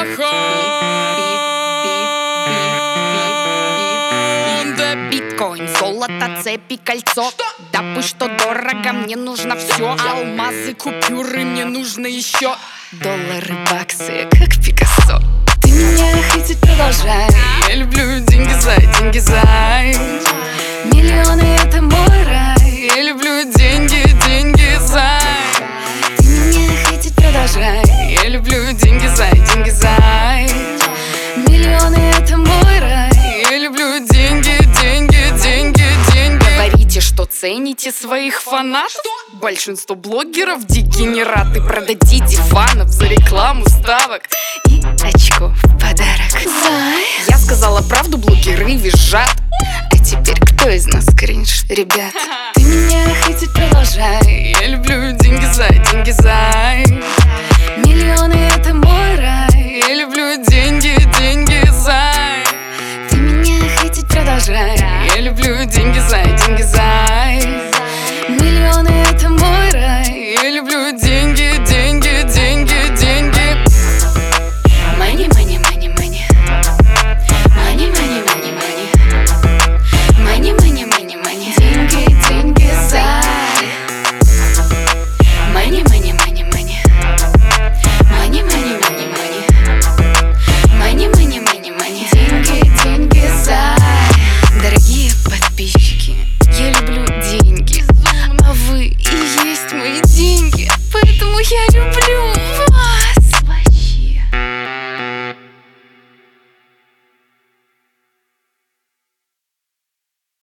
Биткоин, золото, цепи, кольцо. Да пусть что дорого, мне нужно все. Алмазы, купюры, мне нужно еще. Доллары, баксы, как Пикассо. Ты меня хотеть продолжай. Я люблю деньги за. Миллионы — это мой рай. Я люблю деньги за. Ты меня хотеть продолжай. Я люблю деньги за. Миллионы — это мой рай. Я люблю деньги. Говорите, что цените своих фанатов. Большинство блогеров дегенераты. Продадите фанов за рекламу ставок и очков в подарок. Я сказала правду, блогеры визжат. А теперь кто из нас кринж, ребят? Ты меня хотеть продолжай. Я люблю деньги за. Миллионы — это мой рай. Я люблю деньги за. Ты меня хотеть продолжай. Я люблю деньги за.